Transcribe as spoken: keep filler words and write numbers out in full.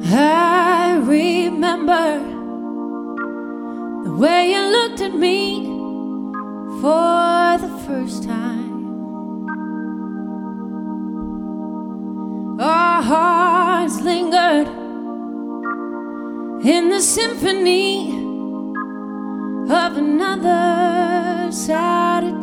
I remember the way you looked at me for the first time. Our hearts lingered in the symphony of another Saturday.